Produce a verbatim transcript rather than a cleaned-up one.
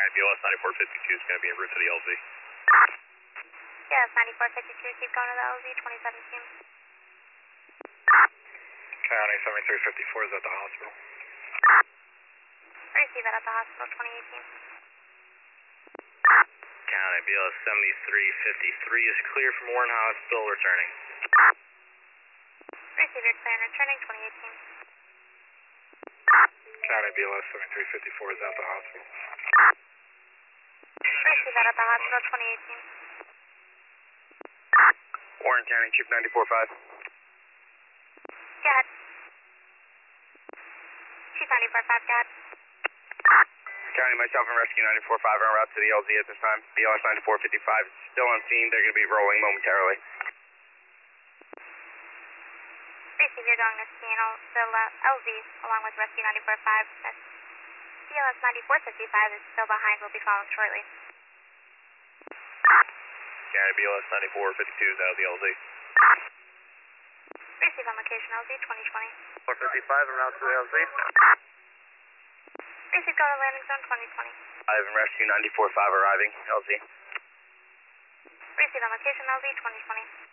Alright, B L S ninety-four fifty-two is going to be en route to the L Z. Yeah, it's ninety-four fifty-two, keep going to the L Z, twenty seventeen. County seventy-three fifty-four is at the hospital. Receive that at the hospital, twenty eighteen. County, B L S seventy-three fifty-three is clear from Warren Hospital, returning. Receive your clear and returning, twenty eighteen. County, B L S seventy-three fifty-four is at the hospital. Receive that at the hospital, twenty eighteen. Warren County, Chief ninety-four five. Go ahead. Chief ninety-four five, go ahead. County, myself and Rescue ninety-four five are en route to the L Z at this time. B L S ninety-four fifty-five is still on scene. They're going to be rolling momentarily. Receive, you're going to scene the L Z along with Rescue ninety-four five. B L S ninety-four fifty-five is still behind. We'll be following shortly. County, B L S ninety-four fifty-two is out of the L Z. Receive on location, L Z, twenty twenty. four fifty-five en route to the L Z. Receive, go to landing zone, twenty twenty. I have Rescue ninety-four five arriving, L Z. Receive on location, L Z, twenty twenty.